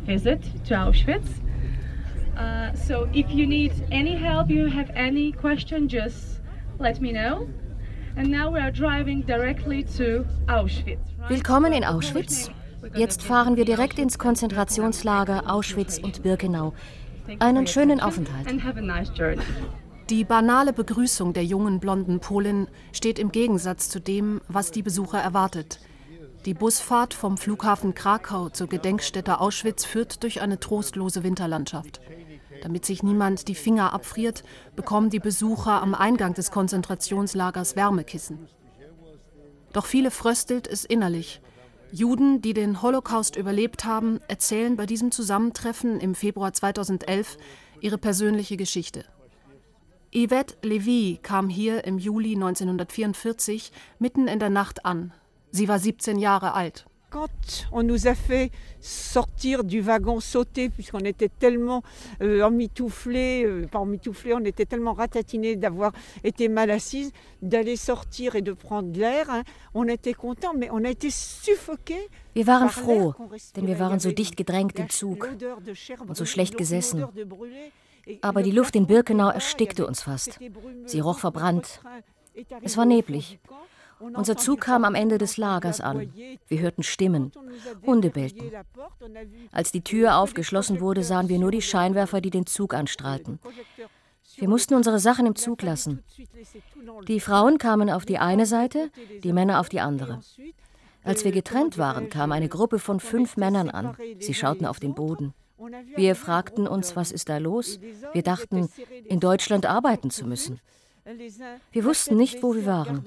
visit to Auschwitz. So if you need any help, you have any question, just let me know. And now we are driving directly to Auschwitz. Willkommen in Auschwitz. Jetzt fahren wir direkt ins Konzentrationslager Auschwitz und Birkenau. Einen schönen Aufenthalt. Die banale Begrüßung der jungen blonden Polin steht im Gegensatz zu dem, was die Besucher erwartet. Die Busfahrt vom Flughafen Krakau zur Gedenkstätte Auschwitz führt durch eine trostlose Winterlandschaft. Damit sich niemand die Finger abfriert, bekommen die Besucher am Eingang des Konzentrationslagers Wärmekissen. Doch viele fröstelt es innerlich. Juden, die den Holocaust überlebt haben, erzählen bei diesem Zusammentreffen im Februar 2011 ihre persönliche Geschichte. Yvette Levy kam hier im Juli 1944 mitten in der Nacht an. Sie war 17 Jahre alt. Quand on nous a fait sortir du wagon sauté, puisqu'on était tellement emmitouflés, pas emmitouflés, on était tellement ratatinés d'avoir été mal assises, d'aller sortir et de prendre l'air, on était contents, mais on a été suffoqués. Wir waren froh, denn wir waren so dicht gedrängt im Zug und so schlecht gesessen. Aber die Luft in Birkenau erstickte uns fast. Sie roch verbrannt. Es war neblig. Unser Zug kam am Ende des Lagers an. Wir hörten Stimmen. Hunde bellten. Als die Tür aufgeschlossen wurde, sahen wir nur die Scheinwerfer, die den Zug anstrahlten. Wir mussten unsere Sachen im Zug lassen. Die Frauen kamen auf die eine Seite, die Männer auf die andere. Als wir getrennt waren, kam eine Gruppe von 5 Männern an. Sie schauten auf den Boden. Wir fragten uns, was ist da los? Wir dachten, in Deutschland arbeiten zu müssen. Wir wussten nicht, wo wir waren.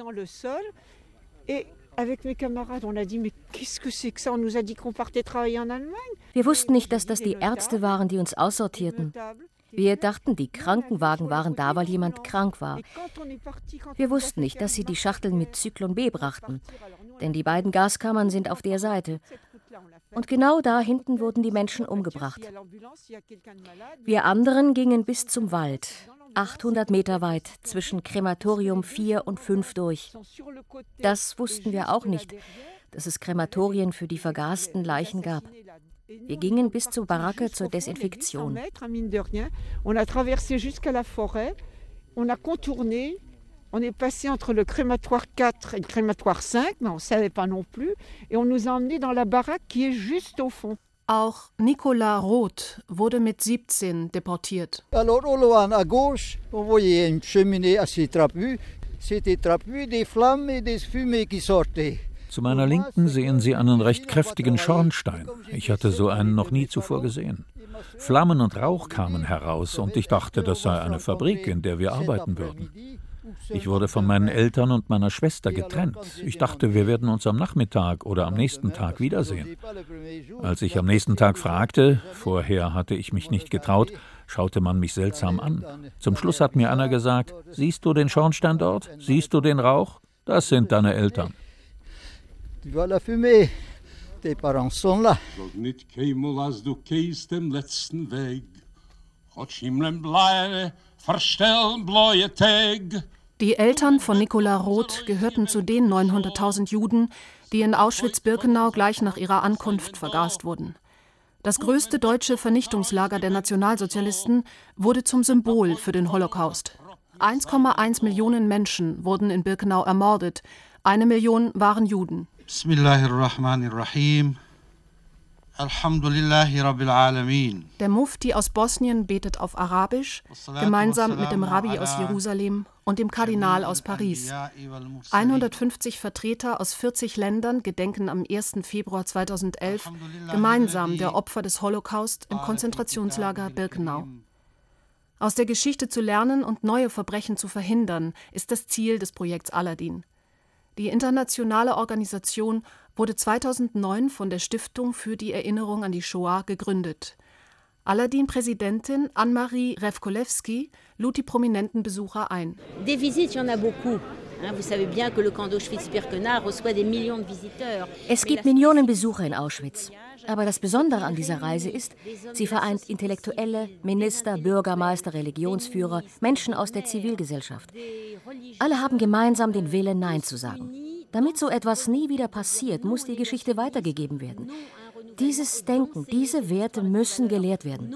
Wir wussten nicht, dass das die Ärzte waren, die uns aussortierten. Wir dachten, die Krankenwagen waren da, weil jemand krank war. Wir wussten nicht, dass sie die Schachteln mit Zyklon B brachten, denn die beiden Gaskammern sind auf der Seite. Und genau da hinten wurden die Menschen umgebracht. Wir anderen gingen bis zum Wald, 800 Meter weit, zwischen Krematorium 4 und 5 durch. Das wussten wir auch nicht, dass es Krematorien für die vergasten Leichen gab. Wir gingen bis zur Baracke zur Desinfektion. On est passé entre le crématoire 4 et le crématoire 5, mais on ne savait pas non plus. Et on nous a emmenés dans la baraque qui est juste au fond. Auch Nicolas Roth wurde mit 17 deportiert. Alors, à gauche, on voyait une cheminée assez trapue. C'était trapu des flammes et des fumées qui sortaient. Zu meiner Linken sehen Sie einen recht kräftigen Schornstein. Ich hatte so einen noch nie zuvor gesehen. Flammen und Rauch kamen heraus und ich dachte, das sei eine Fabrik, in der wir arbeiten würden. Ich wurde von meinen Eltern und meiner Schwester getrennt. Ich dachte, wir werden uns am Nachmittag oder am nächsten Tag wiedersehen. Als ich am nächsten Tag fragte, vorher hatte ich mich nicht getraut, schaute man mich seltsam an. Zum Schluss hat mir einer gesagt, siehst du den Schornstein dort? Siehst du den Rauch? Das sind deine Eltern. Tu vois la fumée? Tes parents sont là. Die Eltern von Nicolas Roth gehörten zu den 900.000 Juden, die in Auschwitz-Birkenau gleich nach ihrer Ankunft vergast wurden. Das größte deutsche Vernichtungslager der Nationalsozialisten wurde zum Symbol für den Holocaust. 1,1 Millionen Menschen wurden in Birkenau ermordet. 1 Million waren Juden. Bismillahirrahmanirrahim. Alhamdulillahi Rabbil Alamin. Der Mufti aus Bosnien betet auf Arabisch, gemeinsam mit dem Rabbi aus Jerusalem und dem Kardinal aus Paris. 150 Vertreter aus 40 Ländern gedenken am 1. Februar 2011 gemeinsam der Opfer des Holocaust im Konzentrationslager Birkenau. Aus der Geschichte zu lernen und neue Verbrechen zu verhindern, ist das Ziel des Projekts Aladdin. Die internationale Organisation wurde 2009 von der Stiftung für die Erinnerung an die Shoah gegründet. Aladdin-Präsidentin Anne-Marie Revkolevsky lud die prominenten Besucher ein. Des visites, il y en a beaucoup. Es gibt Millionen Besucher in Auschwitz. Aber das Besondere an dieser Reise ist, sie vereint Intellektuelle, Minister, Bürgermeister, Religionsführer, Menschen aus der Zivilgesellschaft. Alle haben gemeinsam den Willen, Nein zu sagen. Damit so etwas nie wieder passiert, muss die Geschichte weitergegeben werden. Dieses Denken, diese Werte müssen gelehrt werden.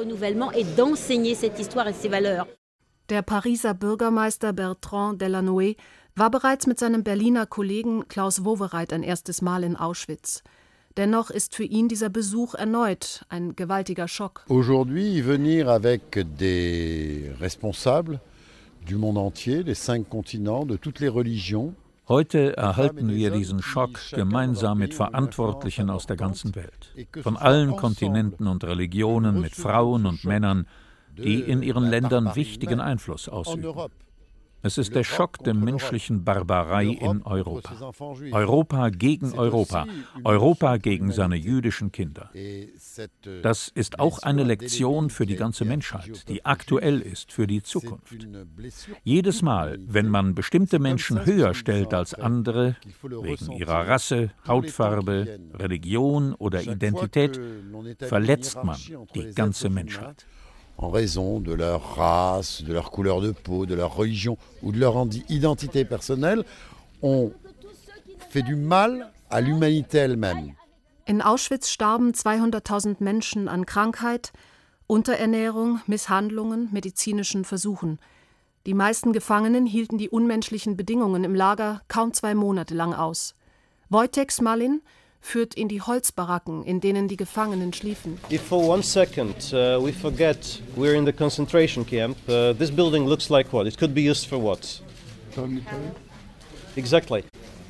Der Pariser Bürgermeister Bertrand Delanoë war bereits mit seinem Berliner Kollegen Klaus Wowereit ein erstes Mal in Auschwitz. Dennoch ist für ihn dieser Besuch erneut ein gewaltiger Schock. Aujourd'hui, venir avec des responsables du monde entier, des 5 continents, de toutes les religions. Heute erhalten wir diesen Schock gemeinsam mit Verantwortlichen aus der ganzen Welt, von allen Kontinenten und Religionen, mit Frauen und Männern, die in ihren Ländern wichtigen Einfluss ausüben. Es ist der Schock der menschlichen Barbarei in Europa. Europa gegen Europa, Europa gegen seine jüdischen Kinder. Das ist auch eine Lektion für die ganze Menschheit, die aktuell ist für die Zukunft. Jedes Mal, wenn man bestimmte Menschen höher stellt als andere, wegen ihrer Rasse, Hautfarbe, Religion oder Identität, verletzt man die ganze Menschheit. En raison de leur race, de leur couleur de peau, de leur religion ou de leur identité personnelle, on fait du mal à l'humanité elle-même. In Auschwitz starben 200.000 Menschen an Krankheit, Unterernährung, Misshandlungen, medizinischen Versuchen. Die meisten Gefangenen hielten die unmenschlichen Bedingungen im Lager kaum 2 Monate lang aus. Wojtek Smalin führt in die Holzbaracken, in denen die Gefangenen schliefen. If for 1 second we forget we're in the concentration camp, this building looks like what? It could be used for what? Exactly.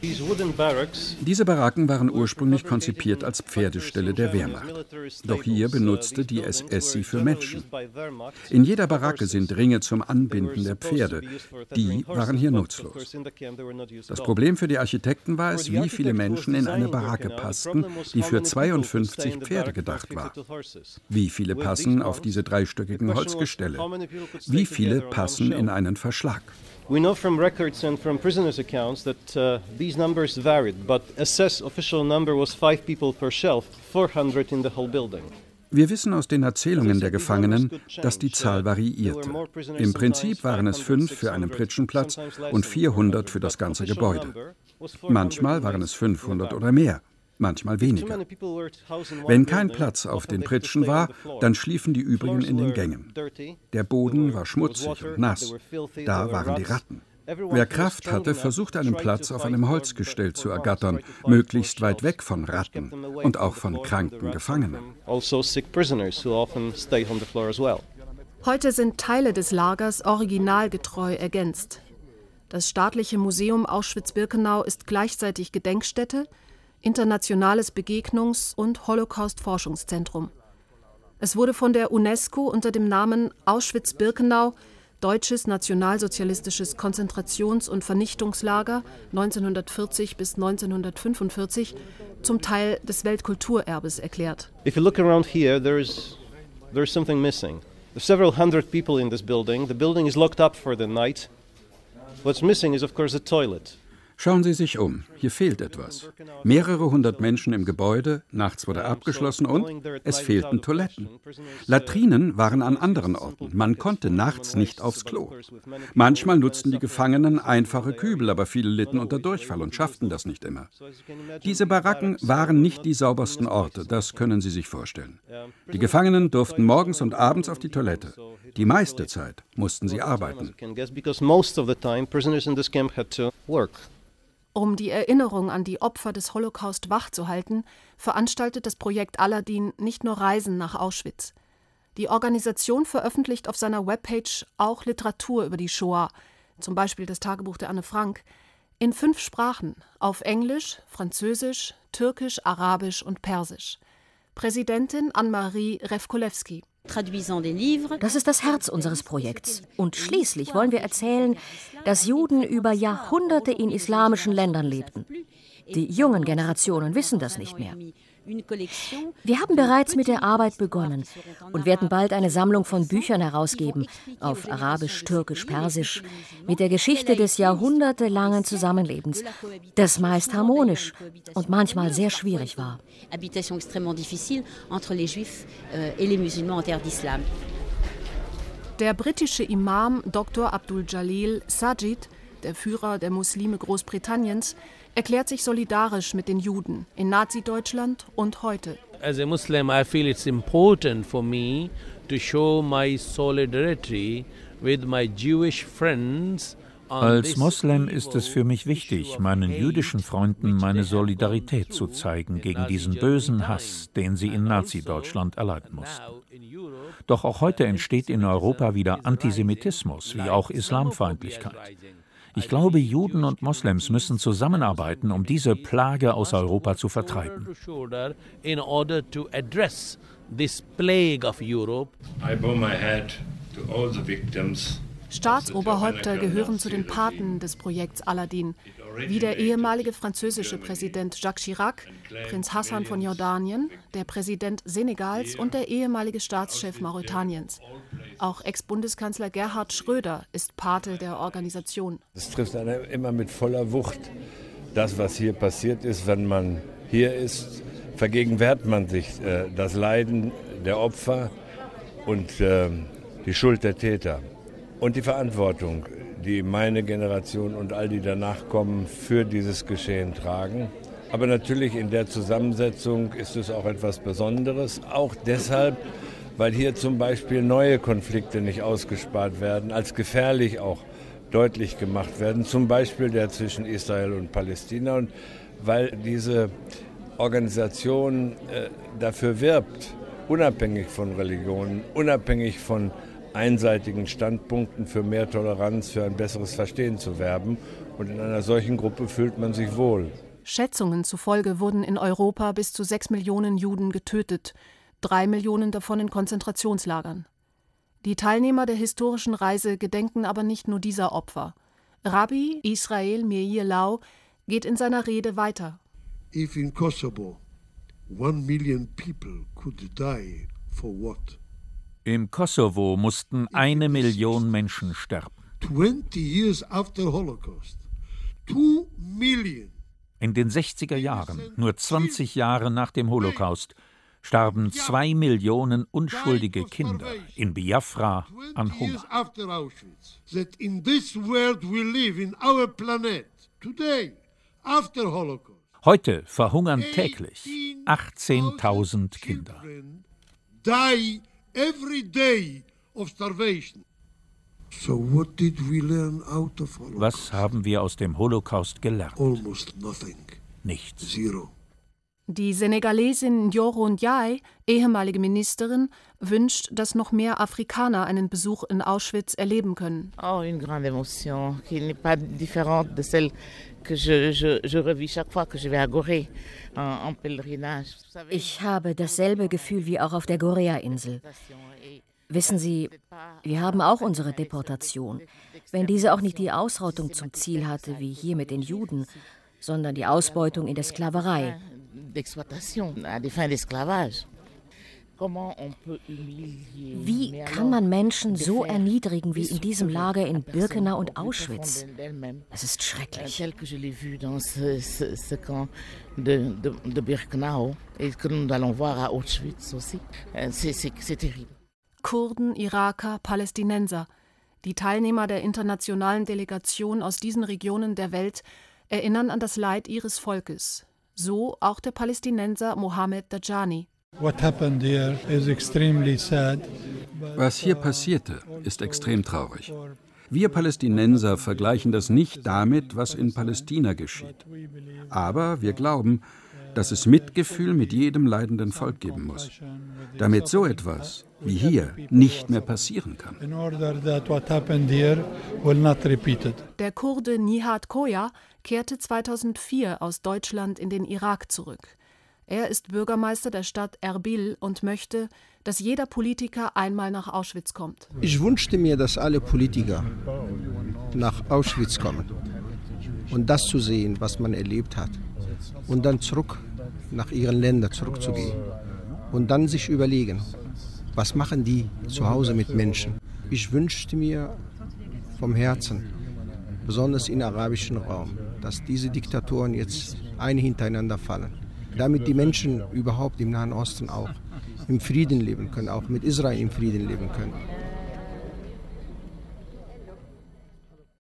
Diese Baracken waren ursprünglich konzipiert als Pferdeställe der Wehrmacht. Doch hier benutzte die SS sie für Menschen. In jeder Baracke sind Ringe zum Anbinden der Pferde. Die waren hier nutzlos. Das Problem für die Architekten war es, wie viele Menschen in eine Baracke passten, die für 52 Pferde gedacht war. Wie viele passen auf diese 3-stöckigen Holzgestelle? Wie viele passen in einen Verschlag? We know from records and from prisoners' accounts that these numbers varied, but SS official number was 5 people per shelf, 400 in the whole building. Wir wissen aus den Erzählungen der Gefangenen, dass die Zahl variierte. Im Prinzip waren es 5 für einen Pritschenplatz und 400 für das ganze Gebäude. Manchmal waren es 500 oder mehr, manchmal weniger. Wenn kein Platz auf den Pritschen war, dann schliefen die übrigen in den Gängen. Der Boden war schmutzig und nass. Da waren die Ratten. Wer Kraft hatte, versuchte einen Platz auf einem Holzgestell zu ergattern, möglichst weit weg von Ratten und auch von kranken Gefangenen. Heute sind Teile des Lagers originalgetreu ergänzt. Das Staatliche Museum Auschwitz-Birkenau ist gleichzeitig Gedenkstätte, internationales Begegnungs- und Holocaust-Forschungszentrum. Es wurde von der UNESCO unter dem Namen Auschwitz-Birkenau Deutsches Nationalsozialistisches Konzentrations- und Vernichtungslager 1940 bis 1945 zum Teil des Weltkulturerbes erklärt. If you look around here, there's something missing. There's several hundred people in this building. The building is locked up for the night. What's missing is of course a toilet. Schauen Sie sich um, hier fehlt etwas. Mehrere hundert Menschen im Gebäude, nachts wurde abgeschlossen und es fehlten Toiletten. Latrinen waren an anderen Orten, man konnte nachts nicht aufs Klo. Manchmal nutzten die Gefangenen einfache Kübel, aber viele litten unter Durchfall und schafften das nicht immer. Diese Baracken waren nicht die saubersten Orte, das können Sie sich vorstellen. Die Gefangenen durften morgens und abends auf die Toilette. Die meiste Zeit mussten sie arbeiten. Um die Erinnerung an die Opfer des Holocaust wachzuhalten, veranstaltet das Projekt Aladdin nicht nur Reisen nach Auschwitz. Die Organisation veröffentlicht auf seiner Webpage auch Literatur über die Shoah, zum Beispiel das Tagebuch der Anne Frank, in 5 Sprachen, auf Englisch, Französisch, Türkisch, Arabisch und Persisch. Präsidentin Anne-Marie Revkolewski. Das ist das Herz unseres Projekts. Und schließlich wollen wir erzählen, dass Juden über Jahrhunderte in islamischen Ländern lebten. Die jungen Generationen wissen das nicht mehr. Wir haben bereits mit der Arbeit begonnen und werden bald eine Sammlung von Büchern herausgeben, auf Arabisch, Türkisch, Persisch, mit der Geschichte des jahrhundertelangen Zusammenlebens, das meist harmonisch und manchmal sehr schwierig war. Der britische Imam Dr. Abdul Jalil Sajid, der Führer der Muslime Großbritanniens, erklärt sich solidarisch mit den Juden in Nazi-Deutschland und heute. As a Muslim, I feel it's important for me to show my solidarity with my Jewish friends. Als Moslem ist es für mich wichtig, meinen jüdischen Freunden meine Solidarität zu zeigen gegen diesen bösen Hass, den sie in Nazi-Deutschland erleiden mussten. Doch auch heute entsteht in Europa wieder Antisemitismus, wie auch Islamfeindlichkeit. Ich glaube, Juden und Moslems müssen zusammenarbeiten, um diese Plage aus Europa zu vertreiben. In order to address this plague of Europe. I bow my head to all the victims. Staatsoberhäupter gehören zu den Paten des Projekts Aladdin, wie der ehemalige französische Präsident Jacques Chirac, Prinz Hassan von Jordanien, der Präsident Senegals und der ehemalige Staatschef Mauretaniens. Auch Ex-Bundeskanzler Gerhard Schröder ist Pate der Organisation. Es trifft einen immer mit voller Wucht. Das, was hier passiert ist, wenn man hier ist, vergegenwärtigt man sich das Leiden der Opfer und die Schuld der Täter. Und die Verantwortung, die meine Generation und all die danach kommen, für dieses Geschehen tragen. Aber natürlich in der Zusammensetzung ist es auch etwas Besonderes. Auch deshalb, weil hier zum Beispiel neue Konflikte nicht ausgespart werden, als gefährlich auch deutlich gemacht werden. Zum Beispiel der zwischen Israel und Palästina. Und weil diese Organisation dafür wirbt, unabhängig von Religionen, unabhängig von einseitigen Standpunkten für mehr Toleranz, für ein besseres Verstehen zu werben. Und in einer solchen Gruppe fühlt man sich wohl. Schätzungen zufolge wurden in Europa bis zu 6 Millionen Juden getötet, 3 Millionen davon in Konzentrationslagern. Die Teilnehmer der historischen Reise gedenken aber nicht nur dieser Opfer. Rabbi Israel Meir Lau geht in seiner Rede weiter. If in Kosovo 1 million people could die, for what? Im Kosovo mussten 1 Million Menschen sterben. 20 years after Holocaust, 2 million. In den 60er Jahren, nur 20 Jahre nach dem Holocaust, starben 2 Millionen unschuldige Kinder in Biafra an Hunger. Heute verhungern täglich 18.000 Kinder. Every day of starvation. So what did we learn out of Holocaust? Was haben wir aus dem Holocaust gelernt? Almost nothing. Nichts. Zero. Die Senegalesin Njoro Ndiaye, ehemalige Ministerin, wünscht, dass noch mehr Afrikaner einen Besuch in Auschwitz erleben können. Oh, une grande émotion, qui n'est pas différente de celle que je revis chaque fois que je vais à Gorée en pèlerinage. Ich habe dasselbe Gefühl wie auch auf der Gorea-Insel. Wissen Sie, wir haben auch unsere Deportation. Wenn diese auch nicht die Ausrottung zum Ziel hatte, wie hier mit den Juden, sondern die Ausbeutung in der Sklaverei. Wie kann man Menschen so erniedrigen wie in diesem Lager in Birkenau und Auschwitz? Das ist schrecklich. Kurden, Iraker, Palästinenser. Die Teilnehmer der internationalen Delegation aus diesen Regionen der Welt erinnern an das Leid ihres Volkes. So auch der Palästinenser Mohamed Dajani. Was hier passierte, ist extrem traurig. Wir Palästinenser vergleichen das nicht damit, was in Palästina geschieht. Aber wir glauben, dass es Mitgefühl mit jedem leidenden Volk geben muss, damit so etwas wie hier nicht mehr passieren kann. Der Kurde Nihat Koya kehrte 2004 aus Deutschland in den Irak zurück. Er ist Bürgermeister der Stadt Erbil und möchte, dass jeder Politiker einmal nach Auschwitz kommt. Ich wünschte mir, dass alle Politiker nach Auschwitz kommen und das zu sehen, was man erlebt hat, und dann zurück nach ihren Ländern zurückzugehen und dann sich überlegen, was machen die zu Hause mit Menschen. Ich wünschte mir vom Herzen, besonders im arabischen Raum, dass diese Diktatoren jetzt eine hintereinander fallen, damit die Menschen überhaupt im Nahen Osten auch im Frieden leben können, auch mit Israel im Frieden leben können.